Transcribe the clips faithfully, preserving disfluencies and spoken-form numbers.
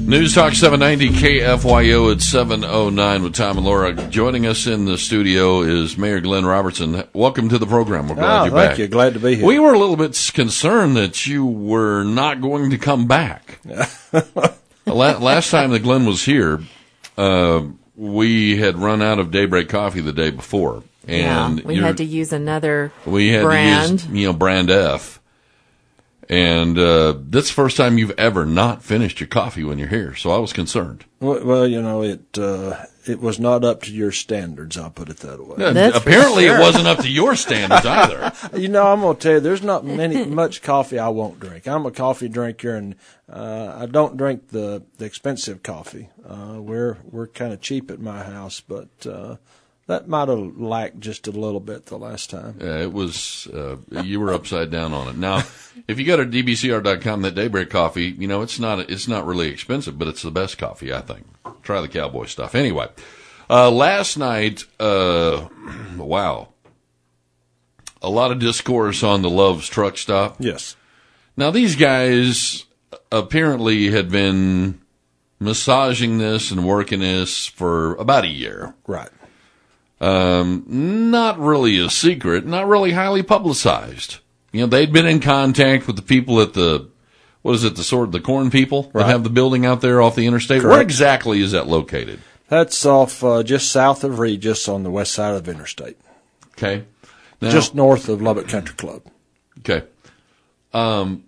News Talk seven ninety K F Y O at seven oh nine with Tom and Laura. Joining us in the studio is Mayor Glenn Robertson. Welcome to the program. We're glad oh, you're thank back. you. Glad to be here. We were a little bit concerned that you were not going to come back. Last time that Glenn was here, uh, we had run out of Daybreak coffee the day before. And yeah, we had to use another we had brand. to use, you know, brand F. And uh, that's the first time you've ever not finished your coffee when you're here, so I was concerned. Well, well you know, it uh, it was not up to your standards, I'll put it that way. Yeah, apparently sure. It wasn't up to your standards either. You know, I'm going to tell you, there's not many much coffee I won't drink. I'm a coffee drinker, and uh, I don't drink the, the expensive coffee. Uh, we're we're kind of cheap at my house, but uh, that might have lacked just a little bit the last time. Yeah, it was, uh, you were upside down on it. Now, if you go to D B C R dot com, that Daybreak coffee, you know, it's not, it's not really expensive, but it's the best coffee, I think. Try the Cowboy stuff. Anyway, uh, last night, uh, wow, a lot of discourse on the Love's truck stop. Yes. Now, these guys apparently had been massaging this and working this for about a year. Right. Um, not really a secret, not really highly publicized. You know, they'd been in contact with the people at the, what is it, the sort of the corn people right. that have the building out there off the interstate. Correct. Where exactly is that located? That's off uh, just south of Regis on the west side of the interstate. Okay. Now, just north of Lubbock Country Club. Okay. Um,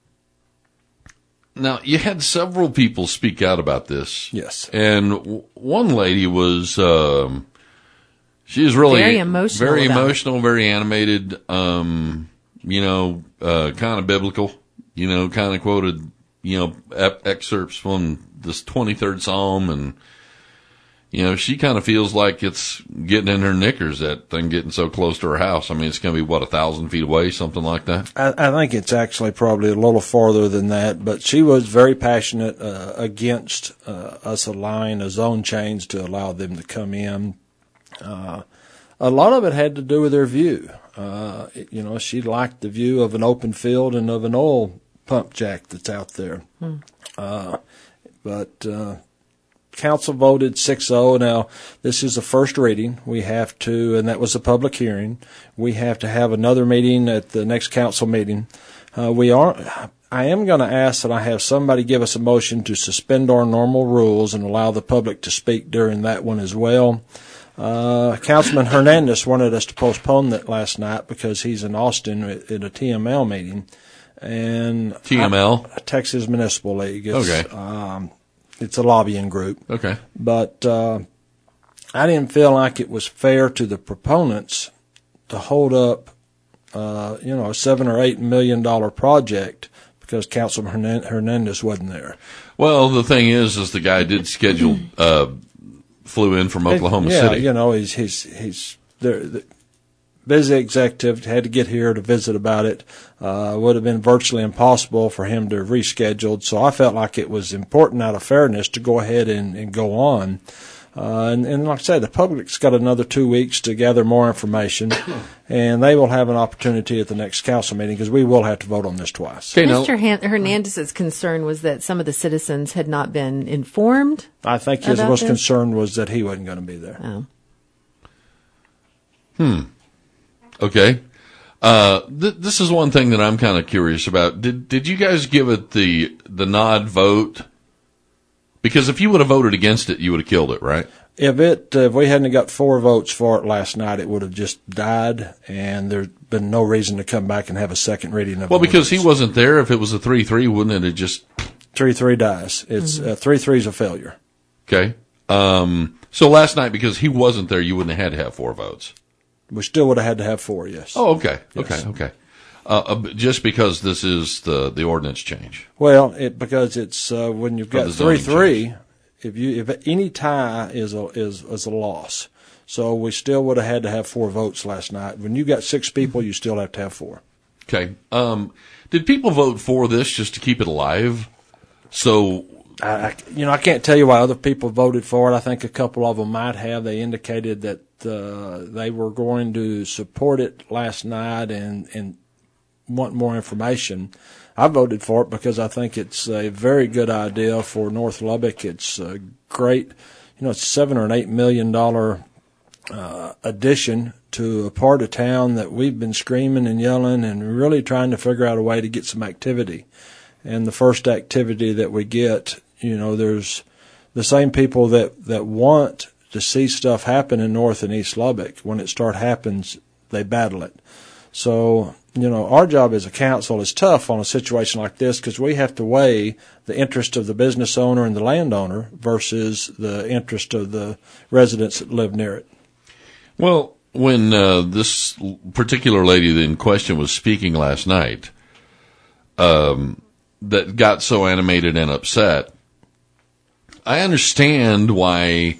now, you had several people speak out about this. Yes. And w- one lady was, um, she was really very emotional, very emotional, very animated. Um, you know, uh, kind of biblical. You know, kind of quoted, you know, ep- excerpts from this twenty-third Psalm, and you know, she kind of feels like it's getting in her knickers, that thing getting so close to her house. I mean, it's going to be what, a thousand feet away, something like that. I, I think it's actually probably a little farther than that, but she was very passionate uh, against uh, us allowing a zone change to allow them to come in. Uh, a lot of it had to do with their view. Uh, it, you know, she liked the view of an open field and of an oil pump jack that's out there. Hmm. Uh, but, uh, council voted six oh. Now, this is the first reading. We have to, and that was a public hearing. We have to have another meeting at the next council meeting. Uh, we are, I am going to ask that I have somebody give us a motion to suspend our normal rules and allow the public to speak during that one as well. Uh, Councilman Hernandez wanted us to postpone that last night because he's in Austin at, at a T M L meeting. And T M L? I, Texas Municipal League. It's, okay. Um, it's a lobbying group. Okay. But uh, I didn't feel like it was fair to the proponents to hold up, uh, you know, a seven or eight million dollar project because Councilman Hernandez wasn't there. Well, the thing is, is the guy did schedule, uh, flew in from Oklahoma yeah, City. You know, he's he's he's there. The busy executive had to get here to visit about it. Uh, would have been virtually impossible for him to reschedule. So I felt like it was important out of fairness to go ahead and, and go on. Uh, and, and like I said, the public's got another two weeks to gather more information, and they will have an opportunity at the next council meeting because we will have to vote on this twice. Okay, Mister Han- Hernandez's concern was that some of the citizens had not been informed. I think his about most this? concern was that he wasn't going to be there. Oh. Hmm. Okay. Uh, th- this is one thing that I'm kind of curious about. Did did you guys give it the the nod vote? Because if you would have voted against it, you would have killed it, right? If it, uh, if we hadn't got four votes for it last night, it would have just died, and there's been no reason to come back and have a second reading of it. Well, because he wasn't there. If it was a three three, wouldn't it have just three three dies? It's mm-hmm. uh, three three is a failure. Okay. Um, so last night, because he wasn't there, you wouldn't have had to have four votes. We still would have had to have four. Yes. Oh, okay. Yes. Okay. Okay. Uh, uh, just because this is the the ordinance change. Well, it because it's uh, when you've For got the three zoning three. change. If you if any tie is a is is a loss, so we still would have had to have four votes last night. When you got six people, you still have to have four. Okay. Um, did people vote for this just to keep it alive? So, I, I you know I can't tell you why other people voted for it. I think a couple of them might have. They indicated that uh, they were going to support it last night, and and want more information. I voted for it because I think it's a very good idea for North Lubbock. It's a great, you know, it's a seven or an eight million dollar uh, addition to a part of town that we've been screaming and yelling and really trying to figure out a way to get some activity. And the first activity that we get, you know, there's the same people that, that want to see stuff happen in North and East Lubbock. When it start happens, they battle it. So, you know, our job as a council is tough on a situation like this because we have to weigh the interest of the business owner and the landowner versus the interest of the residents that live near it. Well, when uh, this particular lady in question was speaking last night, um, that got so animated and upset, I understand why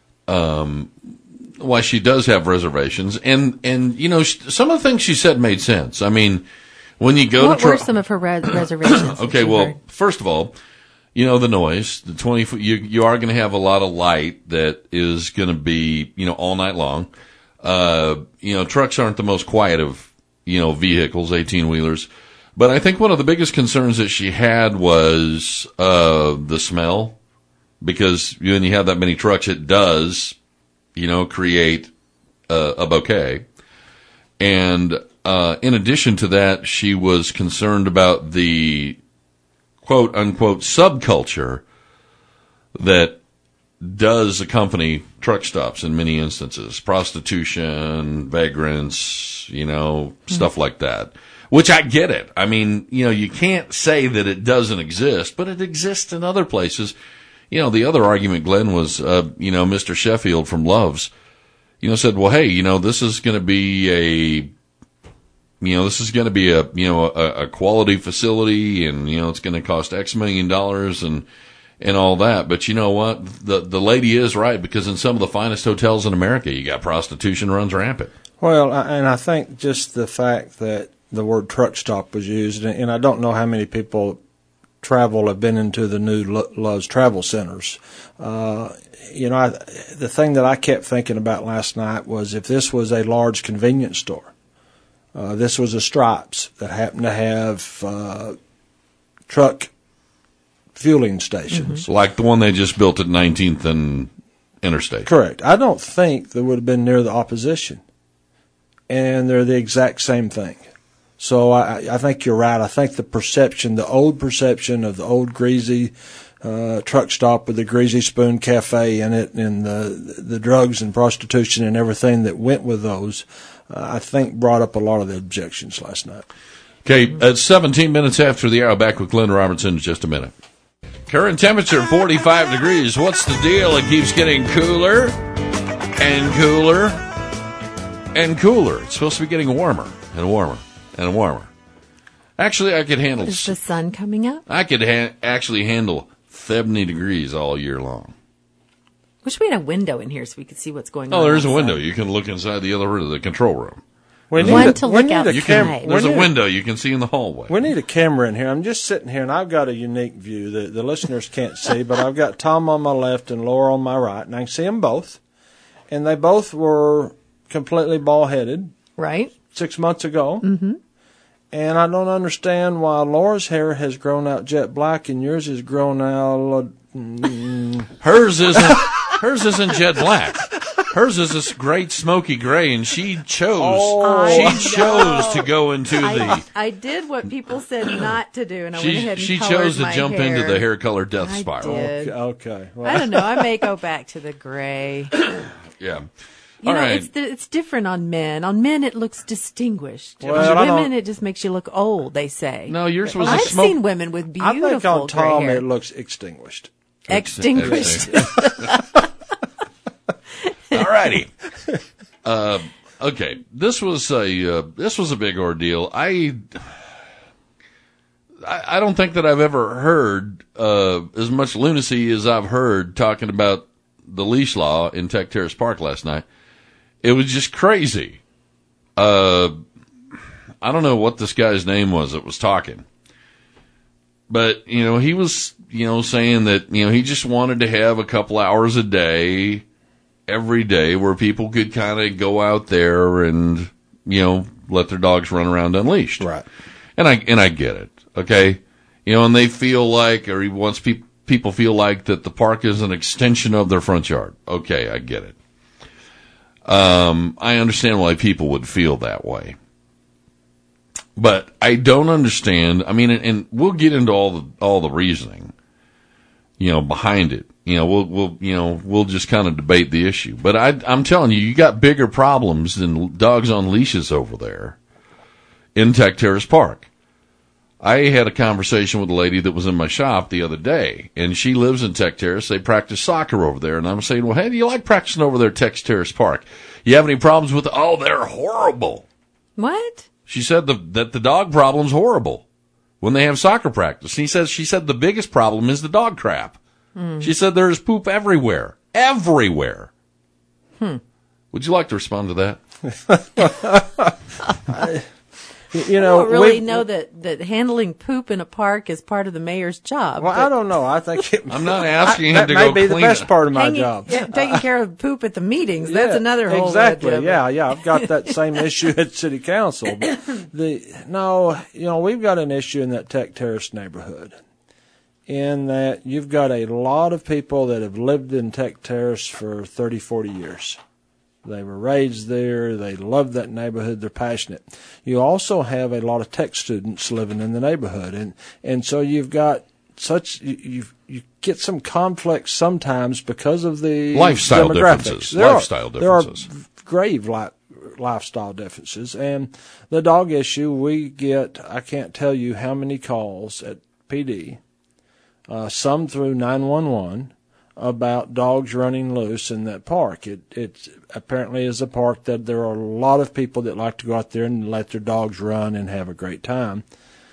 um, why she does have reservations, and and you know some of the things she said made sense. I mean, when you go what to were try- some of her res- reservations? okay, well, first of all, you know the noise, the twenty foot. You you are going to have a lot of light that is going to be you know all night long. Uh, you know, trucks aren't the most quiet of you know vehicles, eighteen wheelers. But I think one of the biggest concerns that she had was uh, the smell. Because when you have that many trucks, it does, you know, create uh, a bouquet. And uh, in addition to that, she was concerned about the quote unquote subculture that does accompany truck stops in many instances. Prostitution, vagrants, you know, mm-hmm. stuff like that. Which I get it. I mean, you know, you can't say that it doesn't exist, but it exists in other places. You know, the other argument, Glenn, was, uh, you know, Mister Sheffield from Love's, you know, said, well, hey, you know, this is going to be a, you know, this is going to be a, you know, a, a quality facility and, you know, it's going to cost X million dollars and, and all that. But you know what? The, the lady is right because in some of the finest hotels in America, you got prostitution runs rampant. Well, and I think just the fact that the word truck stop was used, and I don't know how many people travel have been into the new Love's travel centers. Uh, you know, I, the thing that I kept thinking about last night was if this was a large convenience store, uh, this was a Stripes that happened to have uh, truck fueling stations. Mm-hmm. Like the one they just built at nineteenth and Interstate. Correct. I don't think they would have been near the opposition. And they're the exact same thing. So I, I think you're right. I think the perception, the old perception of the old greasy uh, truck stop with the Greasy Spoon Cafe in it and the the drugs and prostitution and everything that went with those, uh, I think brought up a lot of the objections last night. Okay, at seventeen minutes after the hour, back with Glenn Robertson in just a minute. Current temperature forty-five degrees. What's the deal? It keeps getting cooler and cooler and cooler. It's supposed to be getting warmer and warmer. And warmer. Actually, I could handle. Is the sun coming up? I could ha- actually handle seventy degrees all year long. Wish we had a window in here so we could see what's going oh, on. Oh, there's outside. a window. You can look inside the other room, the control room. We One need to a, look we outside. need a cam- There's we a need window you can see in the hallway. We need a camera in here. I'm just sitting here, and I've got a unique view that the listeners can't see, but I've got Tom on my left and Laura on my right, and I can see them both. And they both were completely bald-headed. Right. Six months ago. Mm-hmm. And I don't understand why Laura's hair has grown out jet black and yours has grown out. Mm, hers isn't. Hers isn't jet black. Hers is this great smoky gray, and she chose. Oh, she chose to go into I, the. I did what people said not to do, and I She went ahead and she colored chose to my jump hair. into the hair color death I spiral. did. Okay. okay. Well, I don't know. I may go back to the gray. Yeah. You All know, right. it's the, it's different on men. On men, it looks distinguished. Well, on I women, don't- it just makes you look old. They say. No, yours was a I've smoke. seen women with I beautiful think on gray Tom hair. it looks extinguished. Extinguished. All righty. Uh, okay, this was a uh, this was a big ordeal. I, I I don't think that I've ever heard uh, as much lunacy as I've heard talking about the leash law in Tech Terrace Park last night. It was just crazy. Uh, I don't know what this guy's name was that was talking, but you know he was you know saying that you know he just wanted to have a couple hours a day. Every day where people could kind of go out there and, you know, let their dogs run around unleashed. Right. And I, and I get it. Okay. You know, and they feel like, or he wants people, people feel like that the park is an extension of their front yard. Okay. I get it. Um, I understand why people would feel that way. But I don't understand. I mean, and, and we'll get into all the, all the reasoning, you know, behind it. You know, we'll, we'll, you know, we'll just kind of debate the issue. But I, I'm telling you, you got bigger problems than dogs on leashes over there in Tech Terrace Park. I had a conversation with a lady that was in my shop the other day, and she lives in Tech Terrace. They practice soccer over there, and I'm saying, well, hey, do you like practicing over there at Tech Terrace Park? You have any problems with, oh, they're horrible. What? She said the, that the dog problem's horrible when they have soccer practice. He says, she said the biggest problem is the dog crap. Mm. She said there's poop everywhere. Everywhere. Hmm. Would you like to respond to that? I, you know, I don't really know that, that handling poop in a park is part of the mayor's job. Well, I don't know. I think it, I'm not asking I, him to that go may be the clean best it. part of my Hanging, job. Yeah, taking care of poop at the meetings. That's Yeah, another whole exactly. idea. Yeah, yeah. I've got that same issue at City Council. But the no, you know, we've got an issue in that Tech Terrace neighborhood, in that you've got a lot of people that have lived in Tech Terrace for thirty, forty years. They were raised there. They love that neighborhood. They're passionate. You also have a lot of tech students living in the neighborhood, and and so you've got such you you, you get some conflicts sometimes because of the lifestyle demographics. differences. There lifestyle are, differences. There are grave li- lifestyle differences, and the dog issue. We get I can't tell you how many calls at P D, uh, some through nine one one. About dogs running loose in that park. It it apparently is a park that there are a lot of people that like to go out there and let their dogs run and have a great time.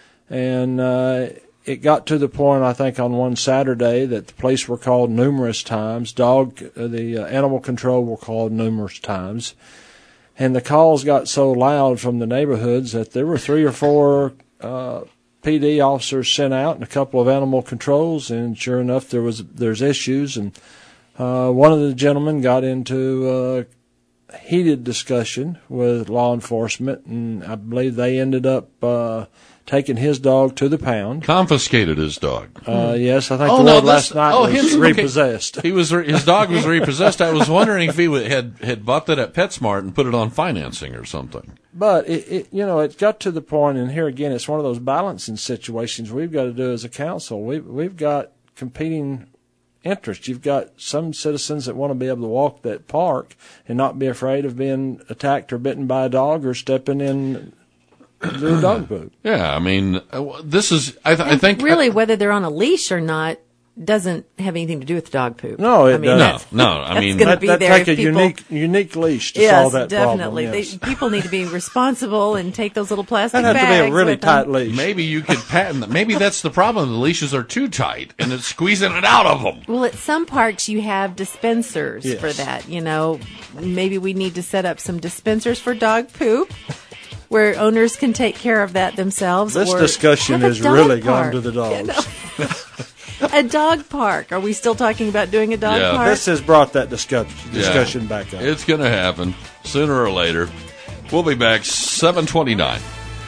And uh, it got to the point, I think, on one Saturday that the police were called numerous times. Dog, uh, the uh, animal control were called numerous times. And the calls got so loud from the neighborhoods that there were three or four uh P D officers sent out and a couple of animal controls, and sure enough, there was there's issues. And uh, one of the gentlemen got into a heated discussion with law enforcement, and I believe they ended up uh, taking his dog to the pound. Confiscated his dog. Uh, yes, I think Oh, the no, word this- last night oh, was his- okay. repossessed. He was his dog was repossessed. I was wondering if he would, had had bought that at PetSmart and put it on financing or something. But it, it, you know, it got to the point, and here again, it's one of those balancing situations we've got to do as a council. We we've got competing interests. You've got some citizens that want to be able to walk that park and not be afraid of being attacked or bitten by a dog or stepping in their dog poop. Yeah, I mean, uh, this is. I, th- I think really, whether they're on a leash or not doesn't have anything to do with dog poop. No, it I mean, doesn't. that's- No, no, I that's mean- gonna That, be that there take a if people- unique unique leash to Yes, solve that definitely. problem. Yes. They, people need to be responsible and take those little plastic That'd have bags to be a really with tight them. leash. maybe you could patent that. Maybe that's the problem. The leashes are too tight, and it's squeezing it out of them. Well, at some parks you have dispensers Yes. for that. You know, maybe we need to set up some dispensers for dog poop, where owners can take care of that themselves. This or discussion have a has dog really park. gone to the dogs. You know? A dog park. Are we still talking about doing a dog Yeah. park? This has brought that discuss- discussion Yeah. back up. It's going to happen sooner or later. We'll be back seven twenty-nine.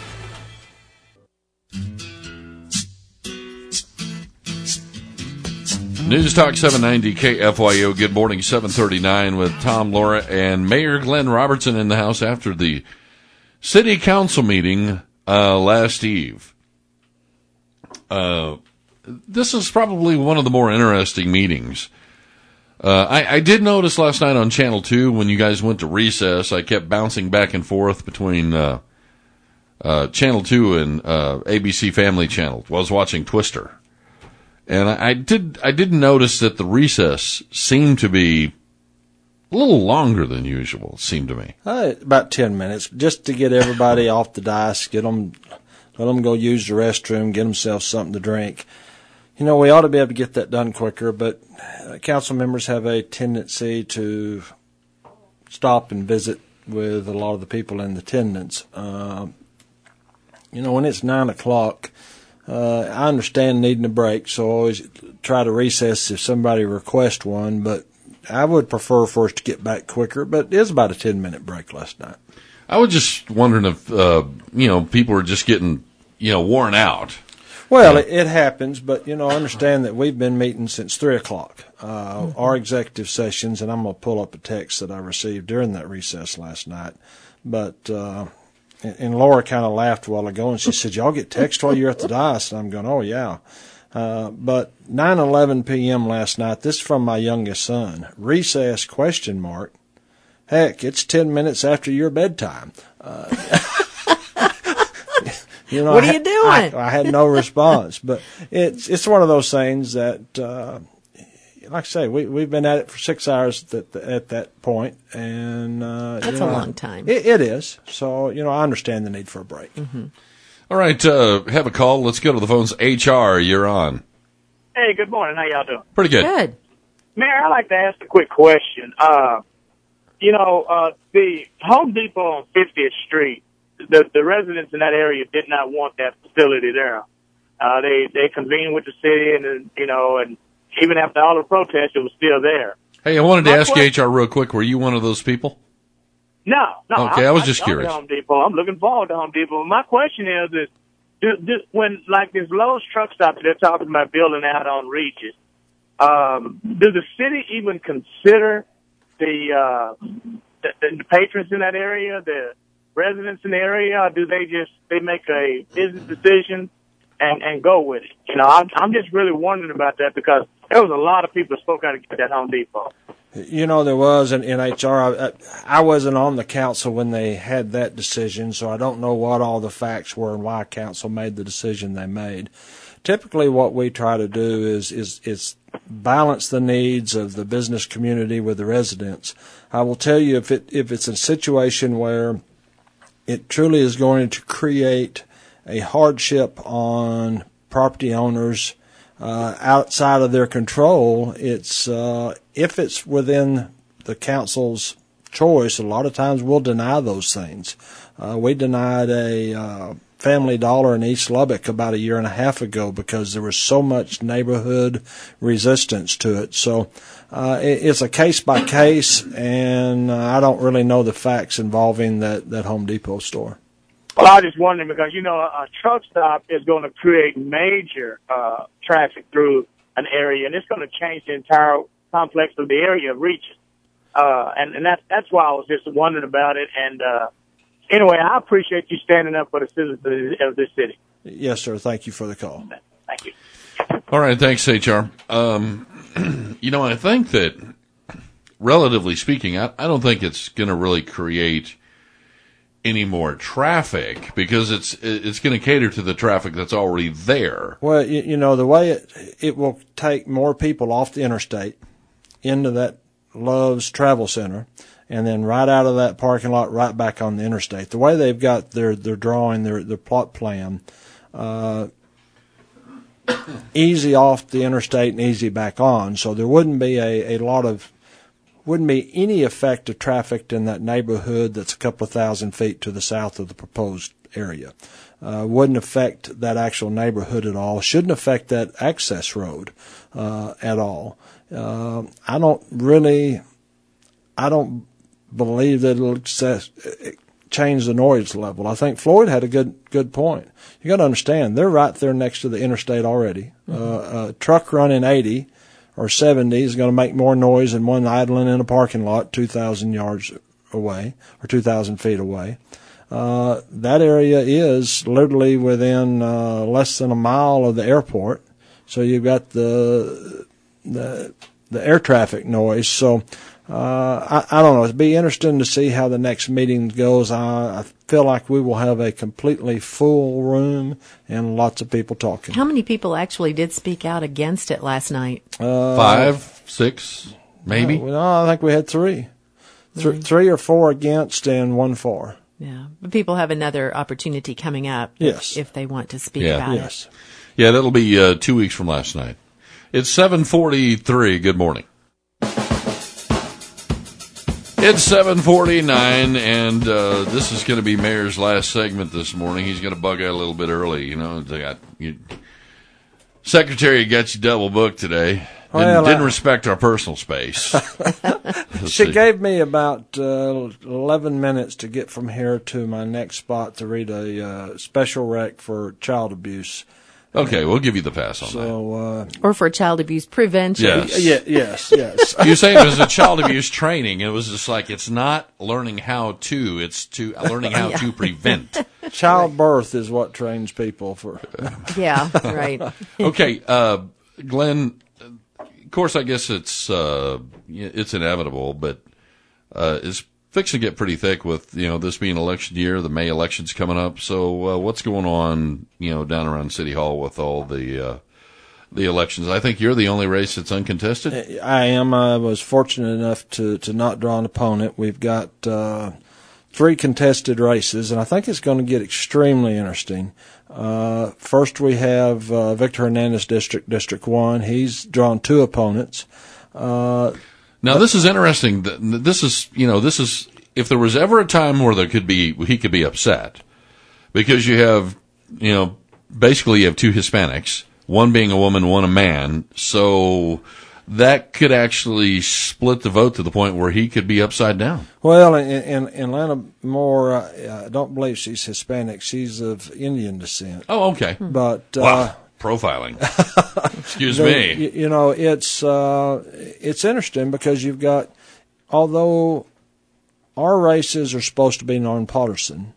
News Talk seven ninety K F Y O. Good morning, seven thirty-nine with Tom, Laura, and Mayor Glenn Robertson in the house after the city council meeting uh, last eve. Uh, this is probably one of the more interesting meetings. Uh, I, I did notice last night on Channel two when you guys went to recess, I kept bouncing back and forth between uh, uh, Channel two and uh, A B C Family Channel. I was watching Twister. And I, I did I did notice that the recess seemed to be a little longer than usual, it seemed to me. Uh, about ten minutes, just to get everybody off the dais, get them, let them go use the restroom, get themselves something to drink. You know, we ought to be able to get that done quicker, but uh, council members have a tendency to stop and visit with a lot of the people in attendance. Uh, you know, when it's nine o'clock, uh, I understand needing a break, so I always try to recess if somebody requests one, but I would prefer for us to get back quicker, but it is about a ten-minute break last night. I was just wondering if, uh, you know, people were just getting you know, worn out. Well, Yeah. it, it happens, but, you know, understand that we've been meeting since three o'clock, uh, mm-hmm. our executive sessions, and I'm going to pull up a text that I received during that recess last night. But, uh, and, and Laura kind of laughed a while ago, and she said, y'all get text while you're at the dais? And I'm going, oh, yeah. Uh, but nine eleven p.m. last night, this is from my youngest son, recess question mark. Heck, it's ten minutes after your bedtime. Uh, You know, what are I, you doing? I, I had no response, but it's it's one of those things that, uh, like I say, we we've been at it for six hours at, the, at that point, and uh, that's you know, a long time. It, it is. So you know, I understand the need for a break. Mm-hmm. All right, uh, have a call. Let's go to the phones. H R, you're on. Hey, good morning. How y'all doing? Pretty good. Good. Mayor, I'd like to ask a quick question. Uh, you know, uh, the Home Depot on fiftieth Street. The, the residents in that area did not want that facility there. Uh, they, they convened with the city and, you know, and even after all the protests, it was still there. Hey, I wanted to My ask question, H R real quick. Were you one of those people? No, no. Okay, I was just I curious. Home Depot. I'm looking forward to Home Depot. My question is, is do, do, when, like, this Lowe's truck stop that they're talking about building out on Regis, um, does the city even consider the, uh, the, the patrons in that area, the residents in the area, or do they just they make a business decision and and go with it? You know, I'm I'm just really wondering about that because there was a lot of people that spoke out against that Home Depot. You know, there was in, in H R. I, I wasn't on the council when they had that decision, so I don't know what all the facts were and why council made the decision they made. Typically, what we try to do is is is balance the needs of the business community with the residents. I will tell you, if it if it's a situation where it truly is going to create a hardship on property owners uh, outside of their control. It's uh, if it's within the council's choice, a lot of times we'll deny those things. Uh, we denied a uh, Family Dollar in East Lubbock about a year and a half ago because there was so much neighborhood resistance to it. So uh, it, it's a case by case, and uh, I don't really know the facts involving that, that Home Depot store. Well, I was just wondering because, you know, a, a truck stop is going to create major uh, traffic through an area, and it's going to change the entire complex of the area of Regis. Uh, and and that, that's why I was just wondering about it. And uh, anyway, I appreciate you standing up for the citizens of this city. Yes, sir. Thank you for the call. Thank you. All right. Thanks, H R. Um, you know, I think that, relatively speaking, I, I don't think it's going to really create any more traffic because it's it's going to cater to the traffic that's already there. Well, you, you know, the way it it will take more people off the interstate into that Love's Travel Center, and then right out of that parking lot, right back on the interstate. The way they've got their their drawing, their their plot plan, uh, easy off the interstate and easy back on. So there wouldn't be a, a lot of wouldn't be any effect of traffic in that neighborhood that's a couple of thousand feet to the south of the proposed area. Uh, wouldn't affect that actual neighborhood at all. Shouldn't affect that access road uh, at all. Uh, I don't really, I don't believe that it'll access, change the noise level. I think Floyd had a good good point. You got to understand, they're right there next to the interstate already. Mm-hmm. Uh, a truck running eighty or seventy is going to make more noise than one idling in a parking lot two thousand yards away or two thousand feet away. Uh, that area is literally within uh, less than a mile of the airport. So you've got the the the air traffic noise. So uh, I, I don't know. It'd be interesting to see how the next meeting goes. I, I feel like we will have a completely full room and lots of people talking. How many people actually did speak out against it last night? Uh, Five, six, maybe? No, no, I think we had three. Th- Really? Three or four against and one for. Yeah, but people have another opportunity coming up. Yes. if they want to speak Yeah. about Yes. it. Yeah, that'll be uh, two weeks from last night. It's seven forty-three. Good morning. It's seven forty-nine, and uh, this is going to be Mayor's last segment this morning. He's going to bug out a little bit early. You know, they got you, Secretary got you double booked today. Well, and didn't I- respect our personal space. Let's She see. gave me about uh, eleven minutes to get from here to my next spot to read a uh, special rec for child abuse. Okay, we'll give you the pass on that. So, uh, Or for child abuse prevention. Yes. yeah, yes, yes. You're saying it was a child abuse training. It was just like, it's not learning how to, it's to learning how to prevent. Childbirth is what trains people for. Yeah, right. Okay, uh, Glenn, of course, I guess it's, uh, it's inevitable, but, uh, it's fixing to get pretty thick with, you know, this being election year, the May election's coming up. So, uh, what's going on, you know, down around City Hall with all the, uh, the elections? I think you're the only race that's uncontested. I am. I was fortunate enough to, to not draw an opponent. We've got uh, three contested races, and I think it's going to get extremely interesting. Uh, first, we have uh, Victor Hernandez District, District one. He's drawn two opponents. Uh, Now, this is interesting. This is, you know, this is, if there was ever a time where there could be, he could be upset, because you have, you know, basically you have two Hispanics, one being a woman, one a man, so that could actually split the vote to the point where he could be upside down. well, in, in, in Lana Moore, uh, I don't believe she's Hispanic. She's of Indian descent. Oh, okay. But uh, Wow. Profiling. Excuse the- me. You, you know, it's uh, it's interesting because you've got, although our races are supposed to be nonpartisan,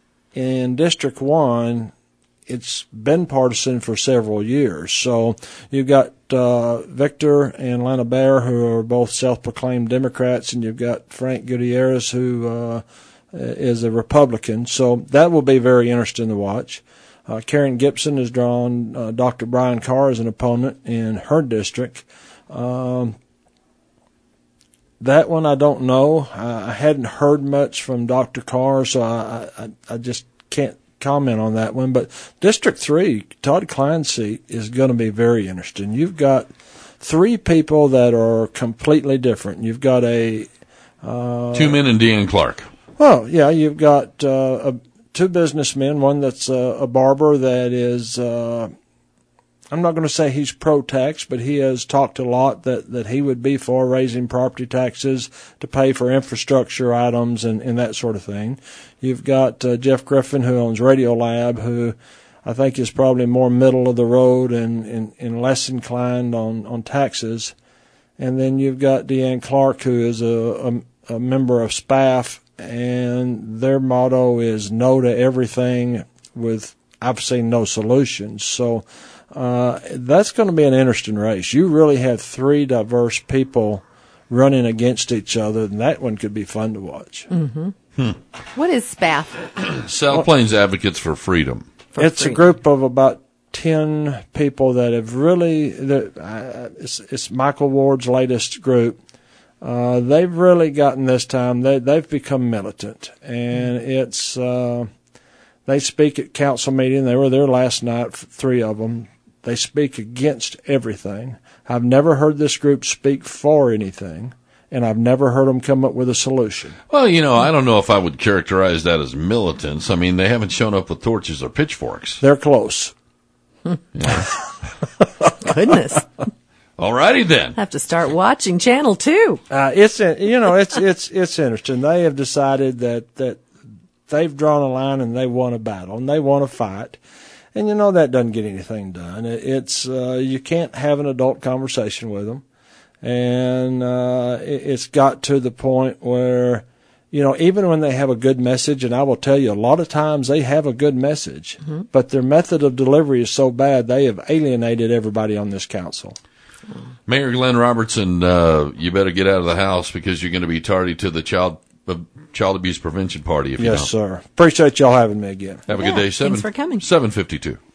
in District One, it's been partisan for several years. So you've got uh, Victor and Lana Bear, who are both self-proclaimed Democrats, and you've got Frank Gutierrez, who uh, is a Republican. So that will be very interesting to watch. Uh, Karen Gibson has drawn uh, Doctor Brian Carr as an opponent in her district. Um, that one I don't know. I, I hadn't heard much from Doctor Carr, so I, I, I just can't comment on that one. But District three, Todd Klein's seat, is going to be very interesting. You've got three people that are completely different. You've got a... Uh, Two men and Deanne Clark. well, yeah, you've got uh, a two businessmen, one that's a, a barber that is, uh, I'm not going to say he's pro-tax, but he has talked a lot that, that he would be for raising property taxes to pay for infrastructure items and, and that sort of thing. You've got uh, Jeff Griffin, who owns Radiolab, who I think is probably more middle of the road and, and, and less inclined on, on taxes. And then you've got Deanne Clark, who is a, a, a member of S P A F, and their motto is no to everything with, I've seen no solutions. So uh, that's going to be an interesting race. You really have three diverse people running against each other, and that one could be fun to watch. Mm-hmm. Hmm. What is S P A F? South Plains Advocates for Freedom. For it's free? a group of about ten people that have really, that, uh, it's, it's Michael Ward's latest group. Uh, they've really gotten this time, they, they've become militant, and it's, uh, they speak at council meeting. They were there last night, three of them. They speak against everything. I've never heard this group speak for anything, and I've never heard them come up with a solution. Well, you know, I don't know if I would characterize that as militants. I mean, they haven't shown up with torches or pitchforks. They're close. Yeah. Goodness. All righty then. Have to start watching Channel two. Uh, it's, you know, it's, it's, it's interesting. They have decided that, that they've drawn a line and they want a battle and they want to fight. And you know, that doesn't get anything done. It, it's, uh, you can't have an adult conversation with them. And, uh, it, it's got to the point where, you know, even when they have a good message, and I will tell you, a lot of times they have a good message, mm-hmm. but their method of delivery is so bad, they have alienated everybody on this council. Mayor Glenn Robertson, uh, you better get out of the house because you're going to be tardy to the child uh, child abuse prevention party. If you yes, don't. sir. Appreciate y'all having me again. Have a Yeah, good day. Seven, thanks for coming. seven fifty-two.